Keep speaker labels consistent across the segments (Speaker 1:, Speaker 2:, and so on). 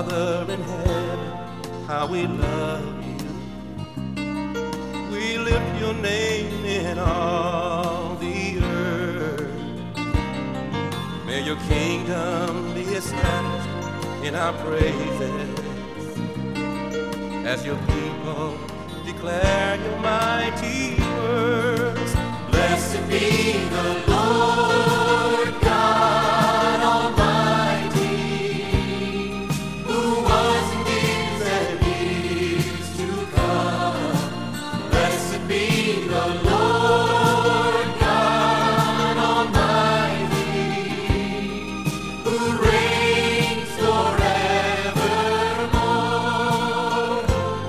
Speaker 1: Father in heaven, how we love you. We lift your name in all the earth. May your kingdom be established in our praises, as your people declare your mighty words. Blessed be the Lord God Almighty, who was and is to come. Blessed be the Lord God Almighty, who reigns forevermore.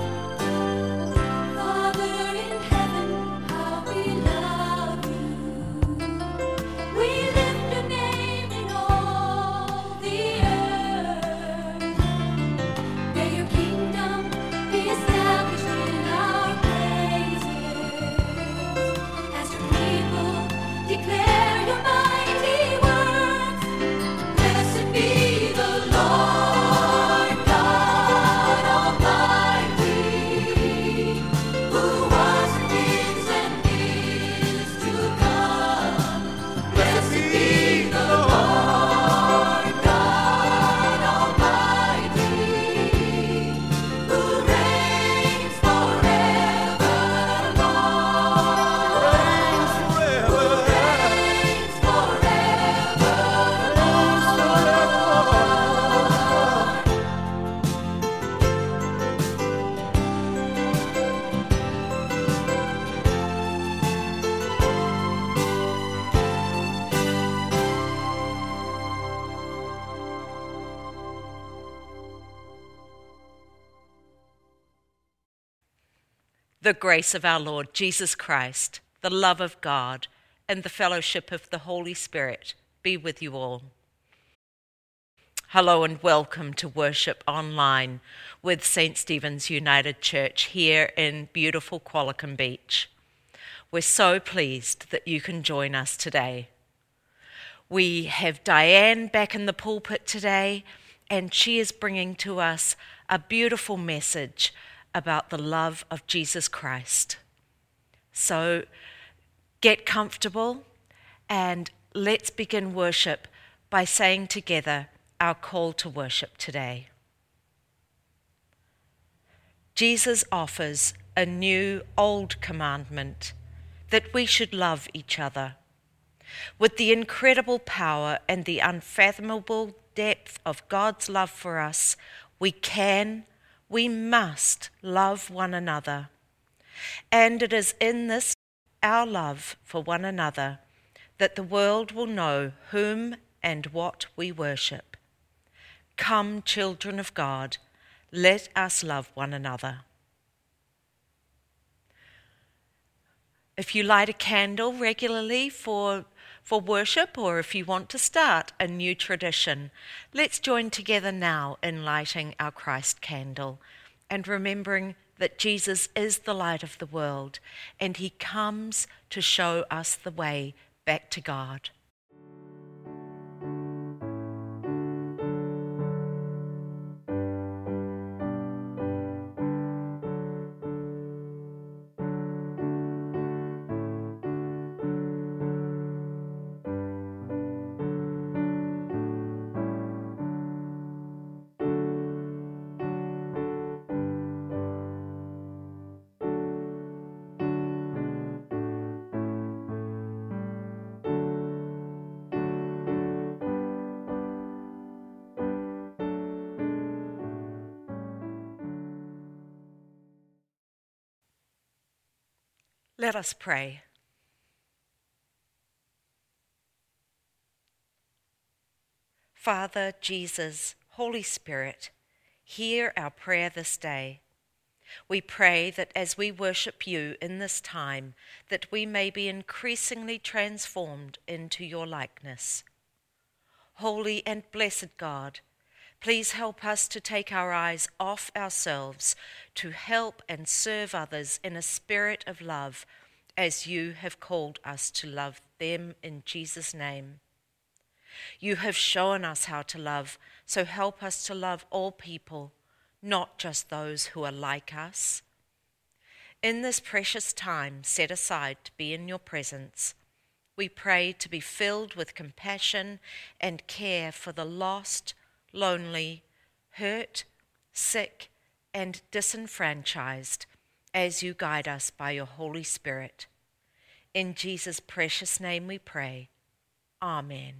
Speaker 2: Father in heaven, how we love you. We lift your name in all the earth. May your kingdom be established in our praises, as your people declare your mighty words. Blessed be the Lord God Almighty, who was and is to come. Blessed be the Lord God Almighty, who reigns forevermore.
Speaker 1: Reigns forever.
Speaker 2: Reigns forevermore.
Speaker 3: The grace of our Lord Jesus Christ, the love of God, and the fellowship of the Holy Spirit be with you all. Hello and welcome to worship online with St. Stephen's United Church here in beautiful Qualicum Beach. We're so pleased that you can join us today. We have Diane back in the pulpit today, and she is bringing to us a beautiful message about the love of Jesus Christ. So get comfortable and let's begin worship by saying together our call to worship today. Jesus offers a new old commandment, that we should love each other. With the incredible power and the unfathomable depth of God's love for us, we must love one another. And it is in this, our love for one another, that the world will know whom and what we worship. Come, children of God, let us love one another. If you light a candle regularly for worship, or if you want to start a new tradition, let's join together now in lighting our Christ candle and remembering that Jesus is the light of the world and he comes to show us the way back to God. Let us pray. Father, Jesus, Holy Spirit, hear our prayer this day. We pray that as we worship you in this time, that we may be increasingly transformed into your likeness. Holy and blessed God, please help us to take our eyes off ourselves to help and serve others in a spirit of love, as you have called us to love them in Jesus' name. You have shown us how to love, so help us to love all people, not just those who are like us. In this precious time set aside to be in your presence, we pray to be filled with compassion and care for the lost, lonely, hurt, sick, and disenfranchised as you guide us by your Holy Spirit. In Jesus' precious name we pray. Amen.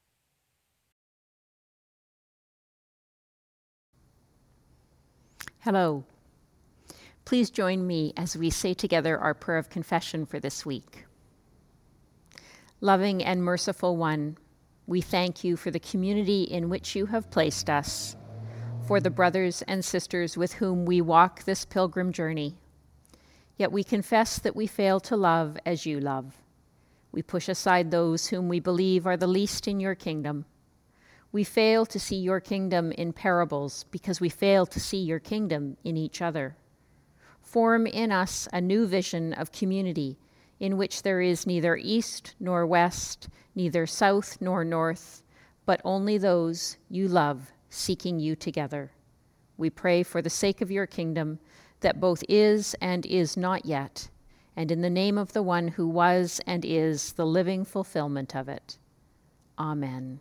Speaker 4: Hello. Please join me as we say together our prayer of confession for this week. Loving and merciful One, we thank you for the community in which you have placed us, for the brothers and sisters with whom we walk this pilgrim journey. Yet we confess that we fail to love as you love. We push aside those whom we believe are the least in your kingdom. We fail to see your kingdom in parables because we fail to see your kingdom in each other. Form in us a new vision of community in which there is neither east nor west, neither south nor north, but only those you love seeking you together. We pray for the sake of your kingdom that both is and is not yet, and in the name of the one who was and is the living fulfillment of it. Amen.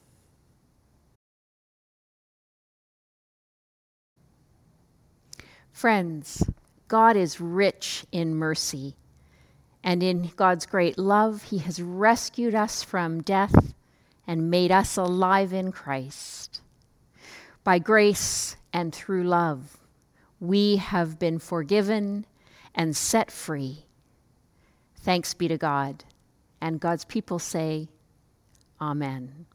Speaker 4: Friends, God is rich in mercy, and in God's great love, he has rescued us from death and made us alive in Christ. By grace and through love, we have been forgiven and set free. Thanks be to God, and God's people say, Amen.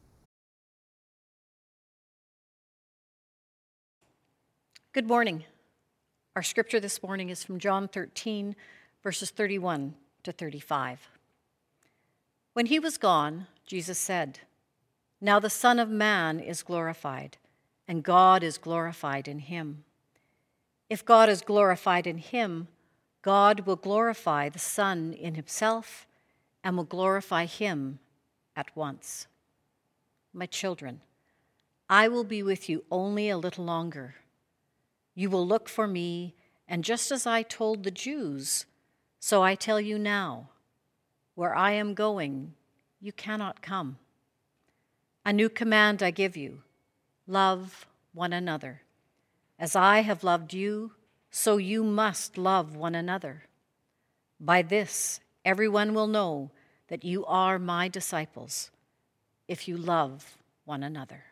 Speaker 5: Good morning. Our scripture this morning is from John 13, verses 31 to 35. When he was gone, Jesus said, "Now the Son of Man is glorified, and God is glorified in him. If God is glorified in him, God will glorify the Son in himself and will glorify him at once. My children, I will be with you only a little longer. You will look for me, and just as I told the Jews, so I tell you now, where I am going, you cannot come. A new command I give you, love one another. As I have loved you, so you must love one another. By this, everyone will know that you are my disciples, if you love one another."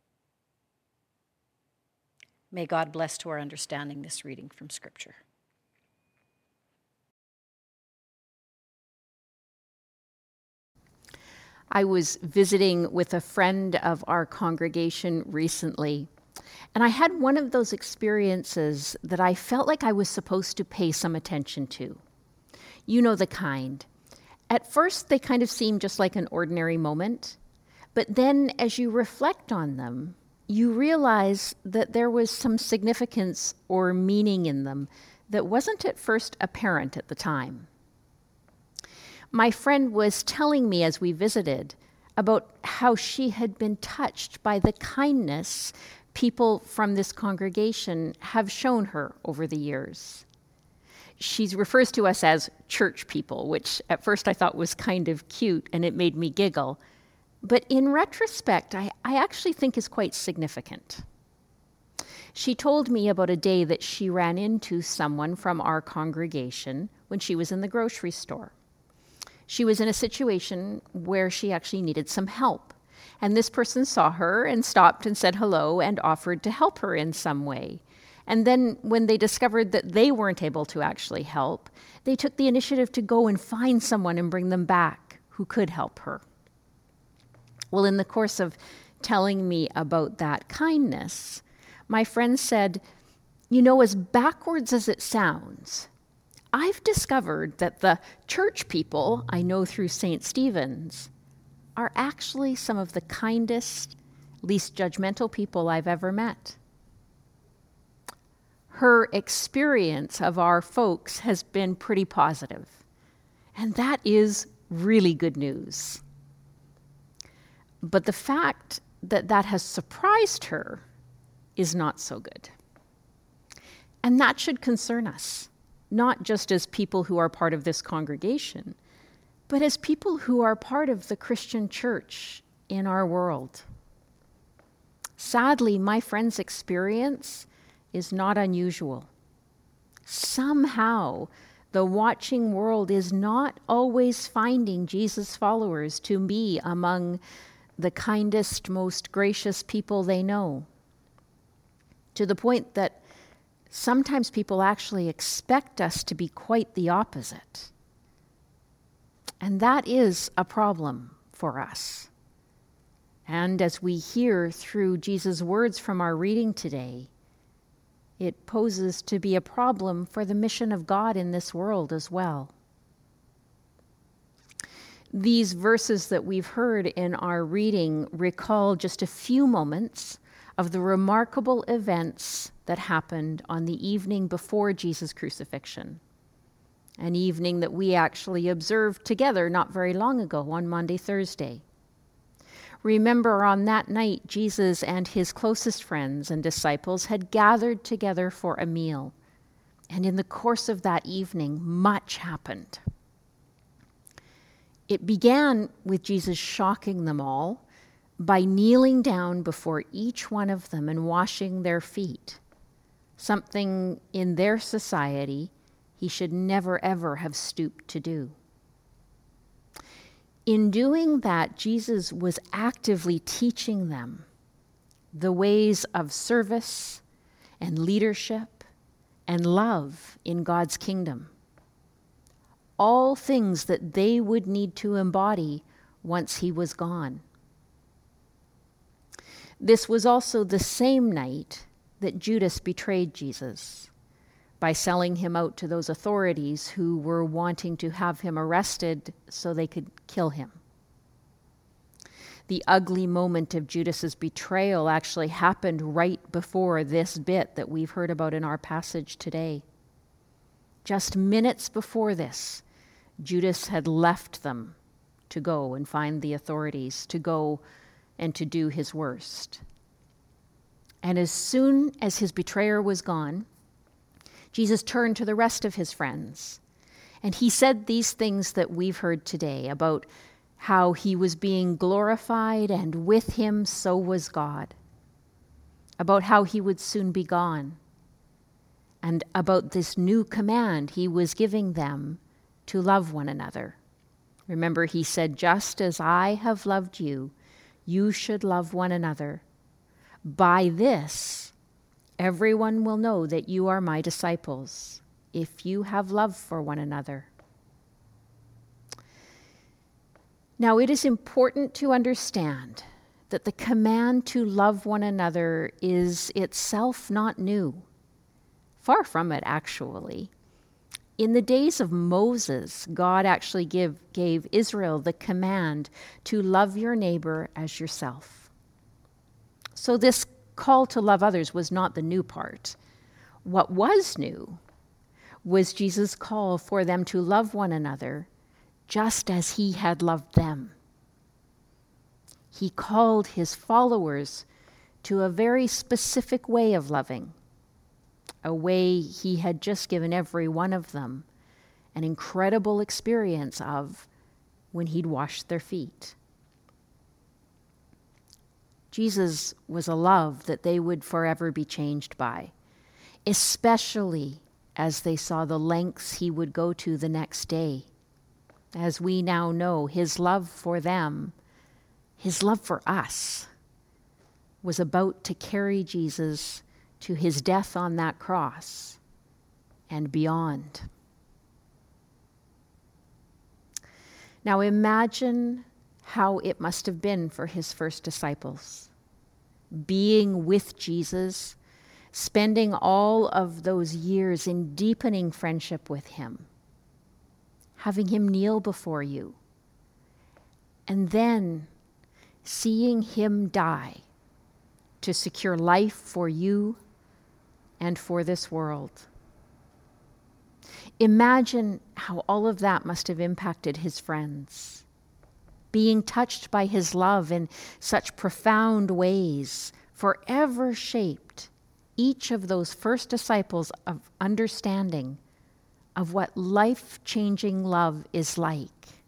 Speaker 5: May God bless to our understanding this reading from Scripture.
Speaker 4: I was visiting with a friend of our congregation recently, and I had one of those experiences that I felt like I was supposed to pay some attention to. You know the kind. At first, they kind of seem just like an ordinary moment, but then as you reflect on them, you realize that there was some significance or meaning in them that wasn't at first apparent at the time. My friend was telling me as we visited about how she had been touched by the kindness people from this congregation have shown her over the years. She refers to us as church people, which at first I thought was kind of cute and it made me giggle. But in retrospect, I actually think is quite significant. She told me about a day that she ran into someone from our congregation when she was in the grocery store. She was in a situation where she actually needed some help. And this person saw her and stopped and said hello and offered to help her in some way. And then when they discovered that they weren't able to actually help, they took the initiative to go and find someone and bring them back who could help her. Well, in the course of telling me about that kindness, my friend said, "You know, as backwards as it sounds, I've discovered that the church people I know through St. Stephen's are actually some of the kindest, least judgmental people I've ever met." Her experience of our folks has been pretty positive, and that is really good news. But the fact that that has surprised her is not so good. And that should concern us, not just as people who are part of this congregation, but as people who are part of the Christian church in our world. Sadly, my friend's experience is not unusual. Somehow, the watching world is not always finding Jesus' followers to be among the kindest, most gracious people they know, to the point that sometimes people actually expect us to be quite the opposite. And that is a problem for us. And as we hear through Jesus' words from our reading today, it poses to be a problem for the mission of God in this world as well. These verses that we've heard in our reading recall just a few moments of the remarkable events that happened on the evening before Jesus' crucifixion, an evening that we actually observed together not very long ago on Maundy Thursday. Remember, on that night, Jesus and his closest friends and disciples had gathered together for a meal. And in the course of that evening, much happened. It began with Jesus shocking them all by kneeling down before each one of them and washing their feet, something in their society he should never, ever have stooped to do. In doing that, Jesus was actively teaching them the ways of service and leadership and love in God's kingdom. All things that they would need to embody once he was gone. This was also the same night that Judas betrayed Jesus by selling him out to those authorities who were wanting to have him arrested so they could kill him. The ugly moment of Judas's betrayal actually happened right before this bit that we've heard about in our passage today. Just minutes before this, Judas had left them to go and find the authorities, to go and to do his worst. And as soon as his betrayer was gone, Jesus turned to the rest of his friends, and he said these things that we've heard today about how he was being glorified, and with him so was God, about how he would soon be gone, and about this new command he was giving them to love one another. Remember, he said, "Just as I have loved you, you should love one another. By this, everyone will know that you are my disciples, if you have love for one another." Now, it is important to understand that the command to love one another is itself not new. Far from it, actually. In the days of Moses, God actually gave Israel the command to love your neighbor as yourself. So this call to love others was not the new part. What was new was Jesus' call for them to love one another just as he had loved them. He called his followers to a very specific way of loving, a way he had just given every one of them an incredible experience of when he'd washed their feet. Jesus was a love that they would forever be changed by, especially as they saw the lengths he would go to the next day. As we now know, his love for them, his love for us, was about to carry Jesus to his death on that cross and beyond. Now imagine how it must have been for his first disciples, being with Jesus, spending all of those years in deepening friendship with him, having him kneel before you, and then seeing him die to secure life for you and for this world. Imagine how all of that must have impacted his friends. being touched by his love in such profound ways, forever shaped each of those first disciples of understanding of what life-changing love is like.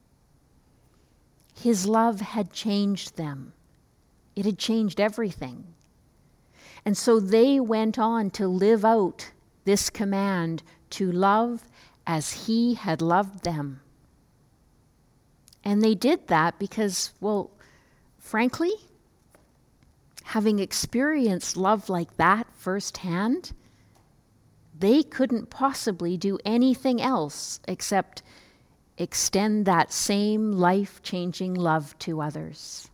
Speaker 4: His love had changed them. It had changed everything. And so they went on to live out this command to love as he had loved them. And they did that because, well, frankly, having experienced love like that firsthand, they couldn't possibly do anything else except extend that same life-changing love to others.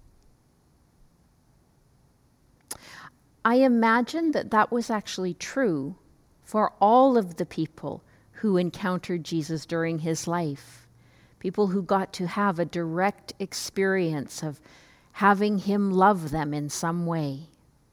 Speaker 4: I imagine that that was actually true for all of the people who encountered Jesus during his life, people who got to have a direct experience of having him love them in some way.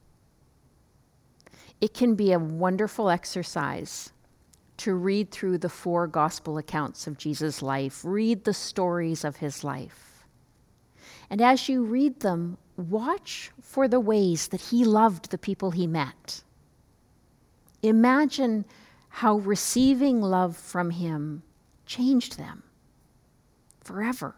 Speaker 4: It can be a wonderful exercise to read through the 4 gospel accounts of Jesus' life, read the stories of his life. And as you read them, watch for the ways that he loved the people he met. Imagine how receiving love from him changed them forever.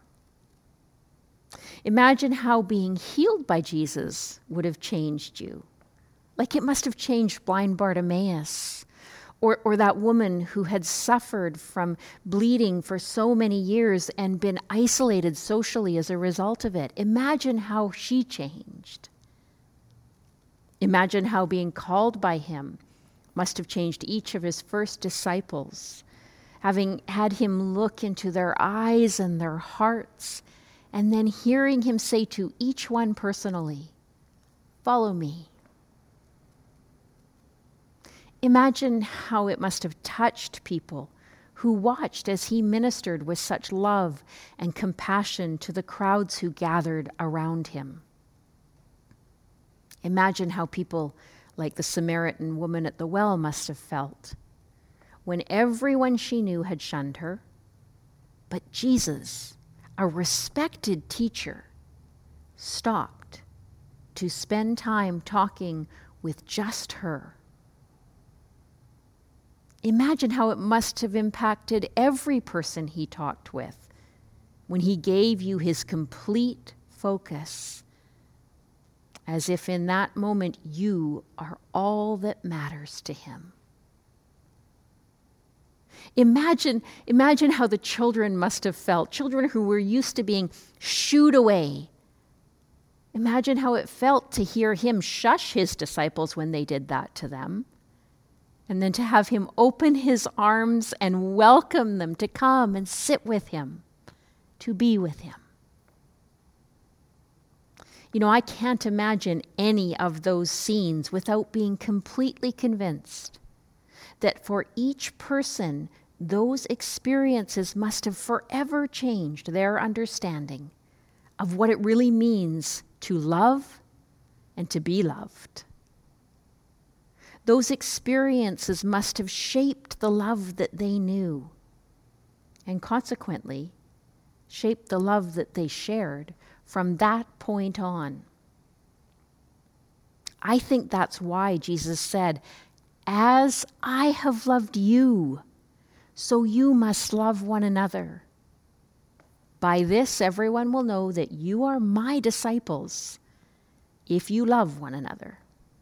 Speaker 4: Imagine how being healed by Jesus would have changed you. Like it must have changed blind Bartimaeus, or that woman who had suffered from bleeding for so many years and been isolated socially as a result of it. Imagine how she changed. Imagine how being called by him must have changed each of his first disciples, having had him look into their eyes and their hearts, and then hearing him say to each one personally, "Follow me." Imagine how it must have touched people who watched as he ministered with such love and compassion to the crowds who gathered around him. Imagine how people like the Samaritan woman at the well must have felt when everyone she knew had shunned her, but Jesus, a respected teacher, stopped to spend time talking with just her. Imagine how it must have impacted every person he talked with when he gave you his complete focus, as if in that moment you are all that matters to him. Imagine how the children must have felt, children who were used to being shooed away. Imagine how it felt to hear him shush his disciples when they did that to them. And then to have him open his arms and welcome them to come and sit with him, to be with him. You know, I can't imagine any of those scenes without being completely convinced that for each person, those experiences must have forever changed their understanding of what it really means to love and to be loved. Those experiences must have shaped the love that they knew, and consequently, shaped the love that they shared from that point on. I think that's why Jesus said, "As I have loved you, so you must love one another. By this, everyone will know that you are my disciples, if you love one another."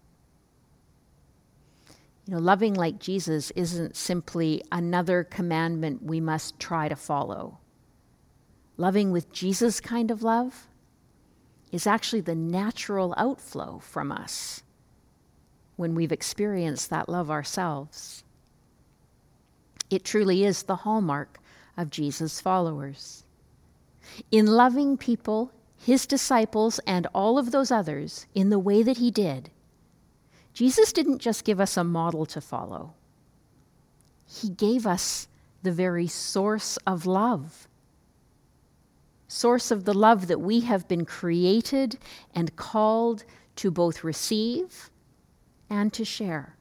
Speaker 4: You know, loving like Jesus isn't simply another commandment we must try to follow. Loving with Jesus' kind of love is actually the natural outflow from us when we've experienced that love ourselves. It truly is the hallmark of Jesus' followers. In loving people, his disciples, and all of those others in the way that he did, Jesus didn't just give us a model to follow. He gave us the very source of love. Source of the love that we have been created and called to both receive and to share.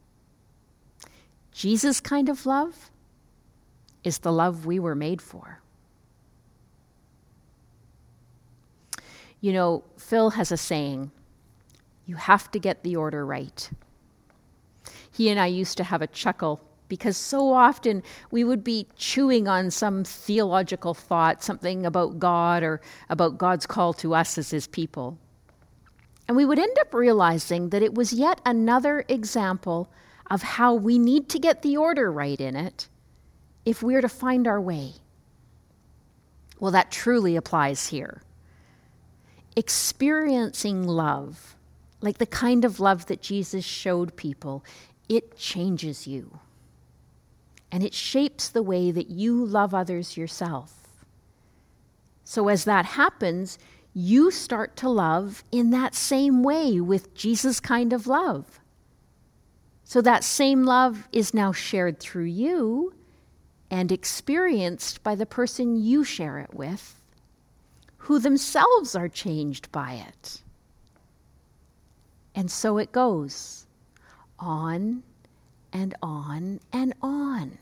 Speaker 4: Jesus' kind of love is the love we were made for. You know, Phil has a saying, you have to get the order right. He and I used to have a chuckle because so often we would be chewing on some theological thought, something about God or about God's call to us as his people. And we would end up realizing that it was yet another example of how we need to get the order right in it if we're to find our way. Well, that truly applies here. Experiencing love, like the kind of love that Jesus showed people, it changes you. And it shapes the way that you love others yourself. So as that happens, you start to love in that same way with Jesus' kind of love. So that same love is now shared through you and experienced by the person you share it with, who themselves are changed by it. And so it goes on and on and on.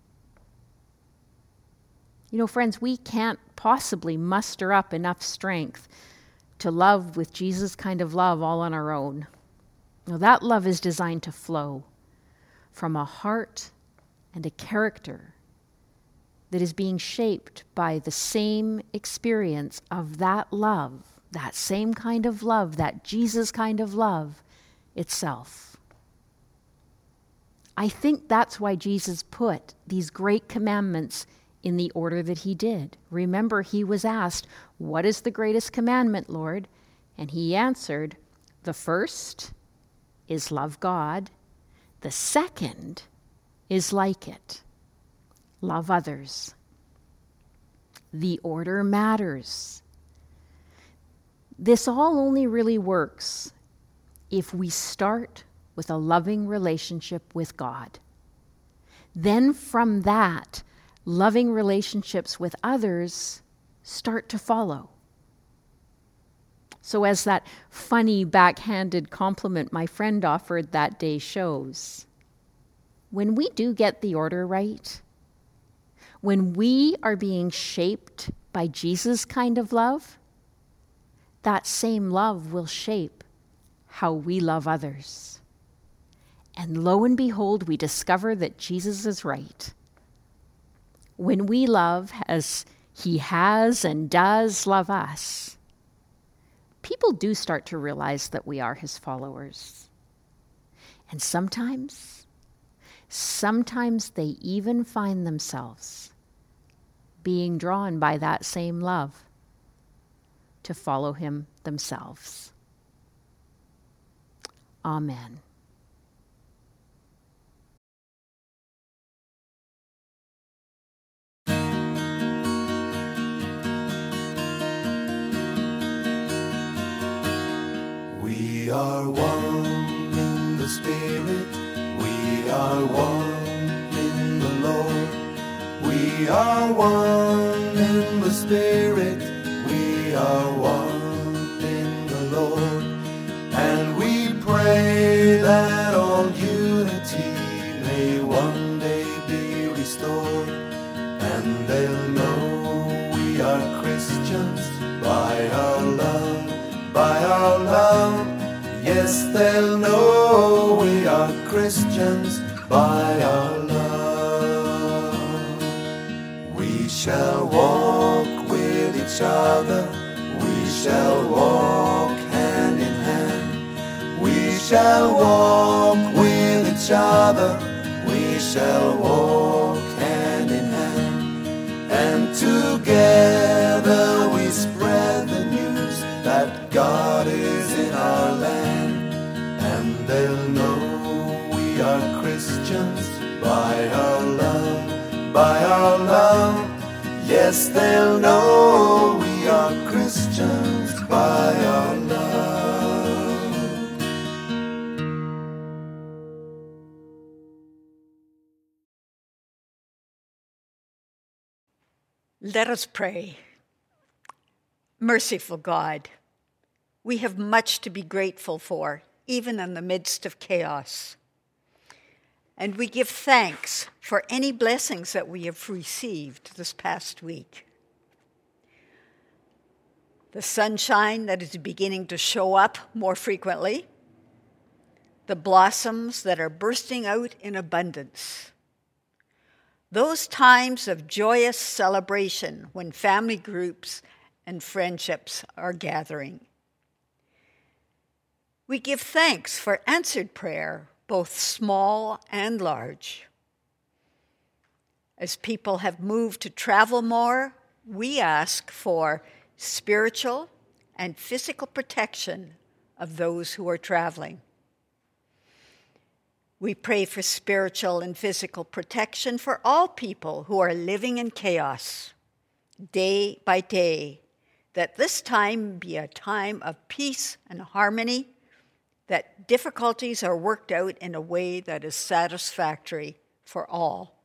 Speaker 4: You know, friends, we can't possibly muster up enough strength to love with Jesus' kind of love all on our own. Now, that love is designed to flow from a heart and a character that is being shaped by the same experience of that love, that same kind of love, that Jesus kind of love itself. I think that's why Jesus put these great commandments in the order that he did. Remember, he was asked, "What is the greatest commandment, Lord?" And he answered, "The first is love God. The second is like it. Love others." The order matters. This all only really works if we start with a loving relationship with God. Then from that, loving relationships with others start to follow. So as that funny backhanded compliment my friend offered that day shows, when we do get the order right, when we are being shaped by Jesus' kind of love, that same love will shape how we love others. And lo and behold, we discover that Jesus is right. When we love as he has and does love us, people do start to realize that we are his followers. And sometimes they even find themselves being drawn by that same love to follow him themselves. Amen.
Speaker 1: We are one in the Spirit, we are one in the Lord. We are one in the Spirit, we are one in the Lord. And we pray that all unity may one day be restored. And they'll know we are Christians by our love, by our love. Yes, they'll know we are Christians by our love. We shall walk with each other, we shall walk hand in hand. We shall walk with each other, we shall walk hand in hand. And together we spread the news that God is in our land. And they'll know we are Christians by our love, by our love. Yes, they'll know we are Christians by our love.
Speaker 5: Let us pray. Merciful God, we have much to be grateful for, even in the midst of chaos. And we give thanks for any blessings that we have received this past week.
Speaker 6: the sunshine that is beginning to show up more frequently, the blossoms that are bursting out in abundance. Those times of joyous celebration when family groups and friendships are gathering. We give thanks for answered prayer, both small and large. As people have moved to travel more, we ask for spiritual and physical protection of those who are traveling. We pray for spiritual and physical protection for all people who are living in chaos, day by day, that this time be a time of peace and harmony, that difficulties are worked out in a way that is satisfactory for all.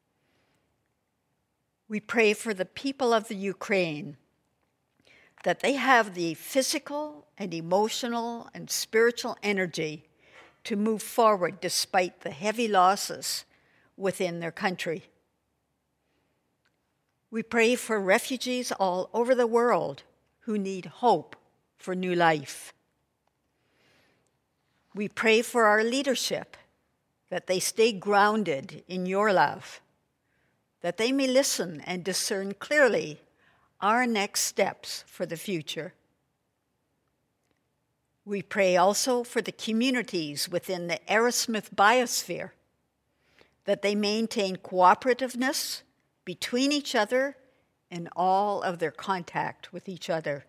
Speaker 6: We pray for the people of the Ukraine, that they have the physical and emotional and spiritual energy to move forward despite the heavy losses within their country. We pray for refugees all over the world who need hope for new life. We pray for our leadership, that they stay grounded in your love, that they may listen and discern clearly our next steps for the future. We pray also for the communities within the Arrowsmith biosphere, that they maintain cooperativeness between each other in all of their contact with each other.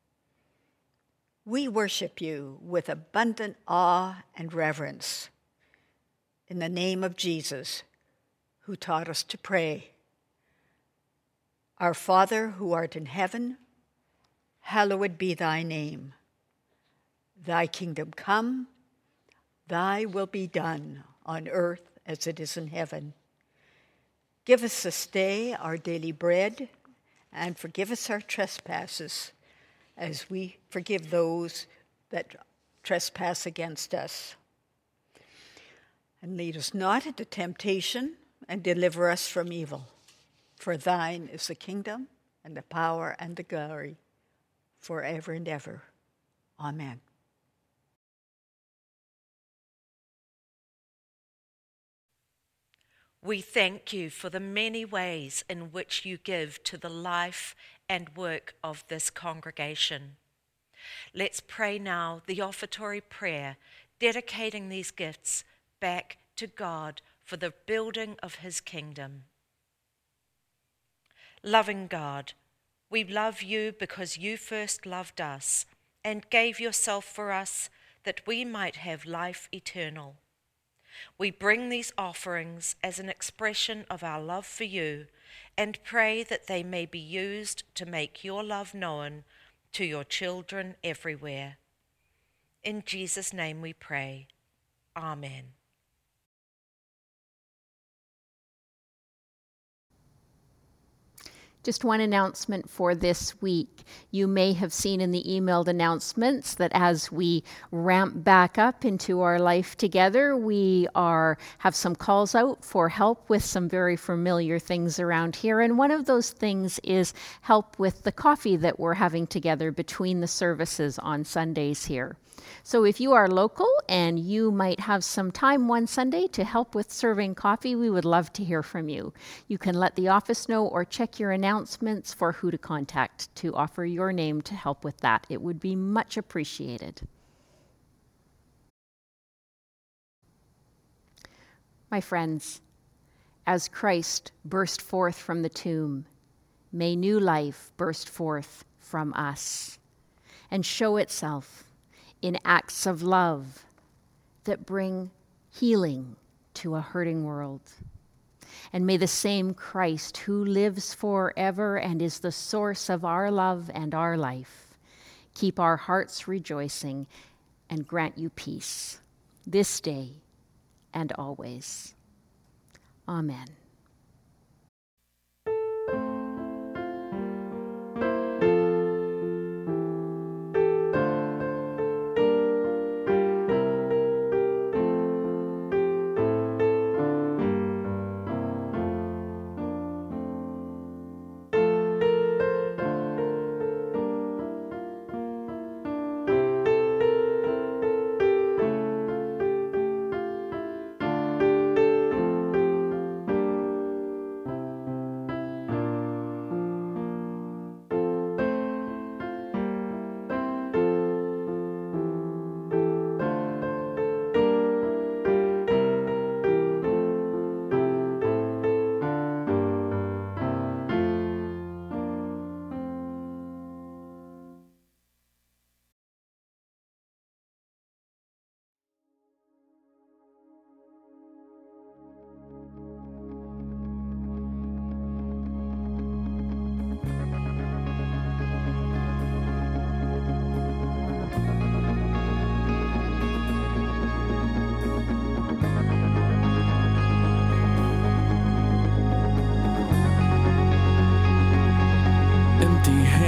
Speaker 6: We worship you with abundant awe and reverence in the name of Jesus, who taught us to pray. Our Father, who art in heaven, hallowed be thy name. Thy kingdom come, thy will be done on earth as it is in heaven. Give us this day our daily bread, and forgive us our trespasses, as we forgive those that trespass against us. And lead us not into temptation, and deliver us from evil. For thine is the kingdom, and the power, and the glory, forever and ever. Amen.
Speaker 3: We thank you for the many ways in which you give to the life and work of this congregation. Let's pray now the offertory prayer, dedicating these gifts back to God for the building of his kingdom. Loving God, we love you because you first loved us and gave yourself for us that we might have life eternal. We bring these offerings as an expression of our love for you and pray that they may be used to make your love known to your children everywhere. In Jesus' name we pray. Amen.
Speaker 4: Just one announcement for this week. You may have seen in the emailed announcements that as we ramp back up into our life together, we have some calls out for help with some very familiar things around here. And one of those things is help with the coffee that we're having together between the services on Sundays here. So if you are local and you might have some time one Sunday to help with serving coffee, we would love to hear from you. You can let the office know or check your announcements for who to contact to offer your name to help with that. It would be much appreciated. My friends, as Christ burst forth from the tomb, may new life burst forth from us and show itself in acts of love that bring healing to a hurting world. And may the same Christ who lives forever and is the source of our love and our life keep our hearts rejoicing and grant you peace this day and always. Amen.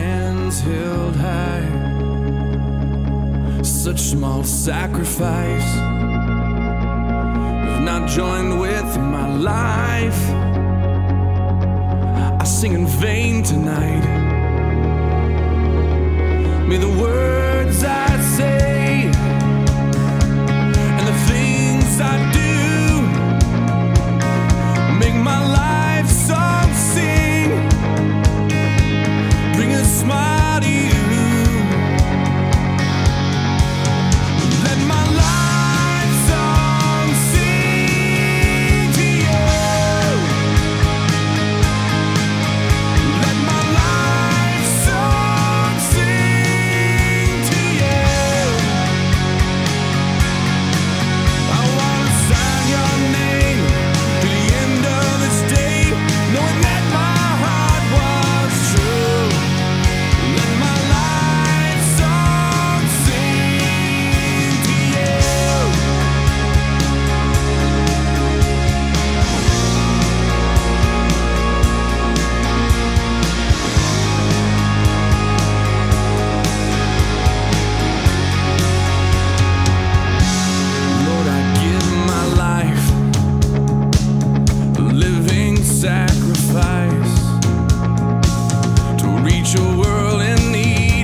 Speaker 7: hands held high. Such small sacrifice, if not joined with my life, I sing in vain tonight. May the words I say and the things I do make my life song sing, bring a smile to you. Let my life song sing to you. Let my life song sing to you. I wanna sign your name to the end of this day, knowing that my heart was true. Let my life song sing to you. Lord, I give my life a living sacrifice to reach a world in need,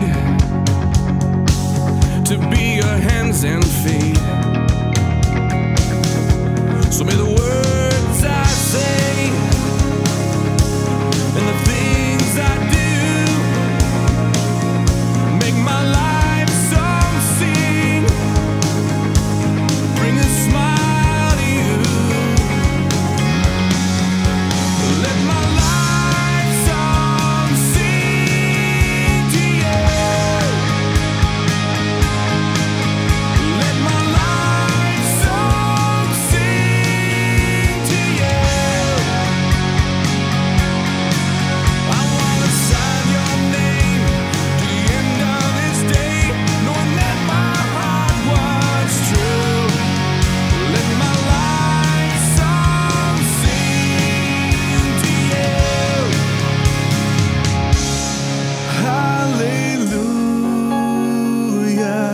Speaker 7: to be your hands and feet. So may the words I say and the things I do make my life song sing, bring a smile to you. Let my life song sing to you. Let my life song sing to you. I wanna sign your name to the end of this day, knowing that my heart was true. Let my life song sing to you. Hallelujah,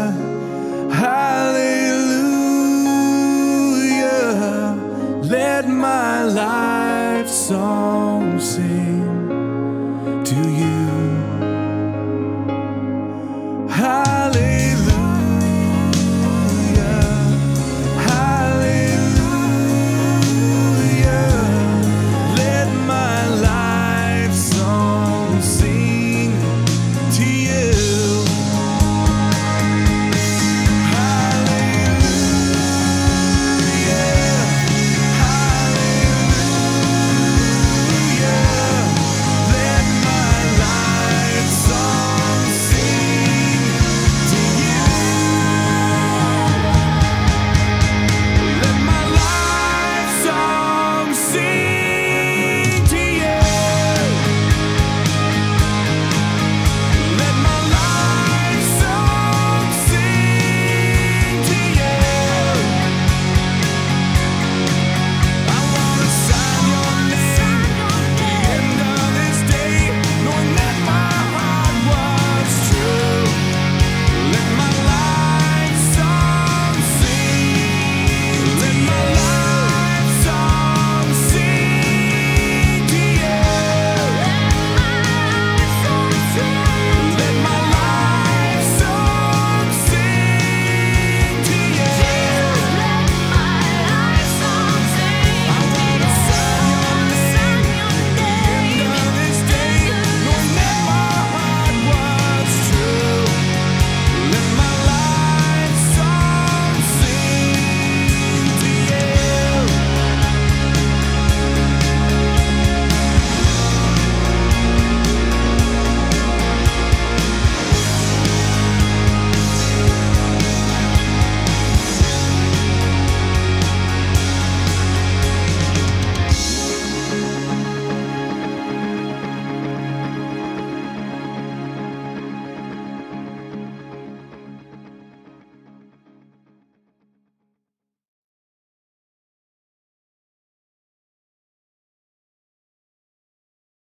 Speaker 7: hallelujah. Let my life song sing.